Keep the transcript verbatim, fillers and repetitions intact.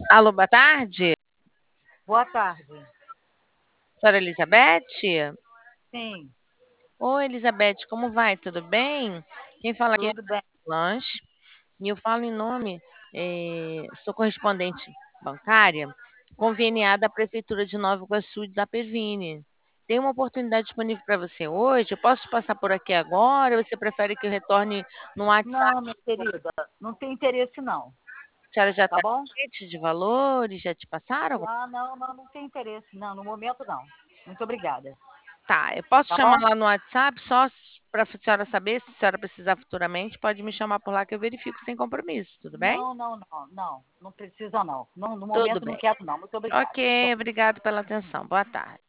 Alô, boa tarde. Boa tarde. Senhora Elizabeth? Sim, Oi, Elizabeth, como vai? Tudo bem? Quem fala aqui é tudo bem. Lanche e eu falo em nome, eh, sou correspondente bancária, conveniada à Prefeitura de Nova Iguaçu da Pervine. Tem uma oportunidade disponível para você hoje? Eu posso passar por aqui agora? Ou você prefere que eu retorne no WhatsApp? Não, minha querida, não tem interesse não, A senhora já tá está bom? ciente de valores? Já te passaram? Ah, não, não, não tem interesse. Não, no momento não. Muito obrigada, Tá, eu posso tá chamar bom? lá no WhatsApp só para a senhora saber, se a senhora precisar futuramente, pode me chamar por lá que eu verifico sem compromisso, tudo bem? Não, não, não, não, não precisa não. Não, no Tudo momento não bem. quero não. Muito obrigada. Ok, obrigado pela atenção. Boa tarde.